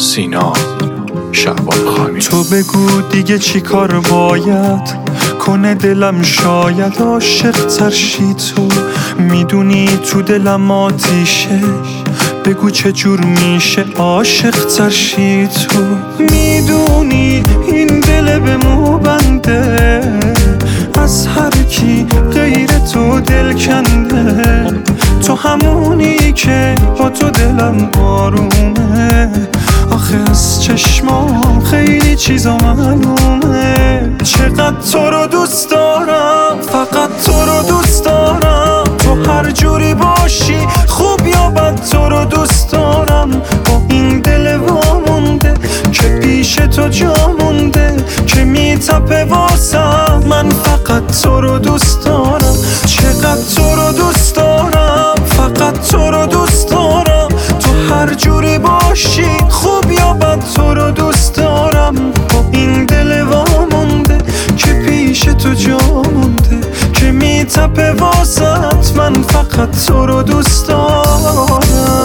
سینا شعبانخانی. تو بگو دیگه چی کار باید کنه دلم، شاید عاشق ترشی. تو میدونی تو دلم آتیشه، بگو چه جور میشه عاشق ترشی. تو میدونی این دل به مو بنده، از هر کی غیر تو دل کنده. تو همونی که با تو دلم آرومه، آخه از چشمام خیلی چیزا معلومه. چقدر تو رو دوست دارم، فقط تو رو دوست دارم. تو هر جوری باشی خوب یا بد تو رو دوست دارم. با این دل وامونده که پیش تو جا مونده، که میتپه واسم. من فقط تو رو دوست دارم. چقدر تو رو دوست دارم، فقط تو رو دوست دارم. تو هر جوری باشی خوب یا بد تو رو دوست دارم. با این دل وامونده که پیش تو جا مونده، که میتپه واسط. من فقط تو رو دوست دارم.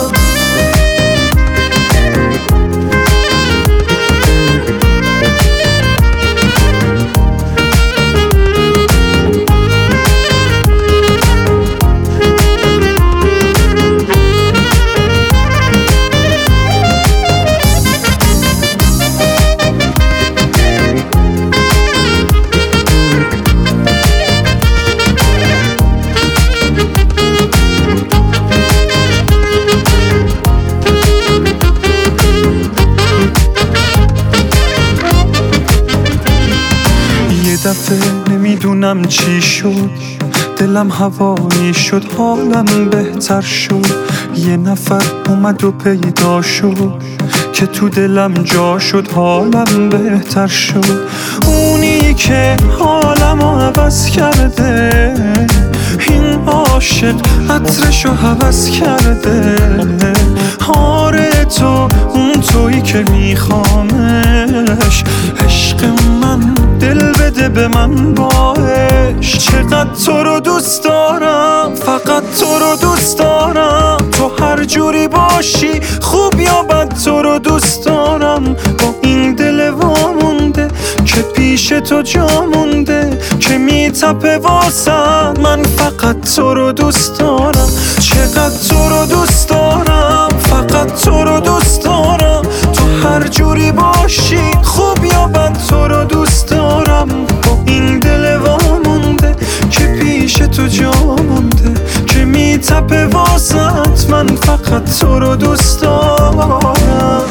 دفعه نمیدونم چی شد، دلم هوایی شد، حالم بهتر شد. یه نفر اومد و پیدا شد که تو دلم جا شد، حالم بهتر شد. اونی که حالمو عوض کرده، این عاشق عطرشو حوض کرده. آره تو اون تویی که میخوامش، عشق من دل بده به من باش. چقدر تو رو دوست دارم، فقط تو رو دوست دارم. تو هر جوری باشی خوب یا بد تو رو دوست دارم. با این دل وامونده که پیش تو جا مونده، که میتپه واسم. من فقط تو رو دوست دارم. چقدر تو رو دوست دارم، فقط تو رو دوست دارم. تو هر جوری باشی خوب یا بد تو رو دوست دارم. با این دل وامونده که پیش تو جا مونده، که میتپه واسط. من فقط تو رو دوست دارم.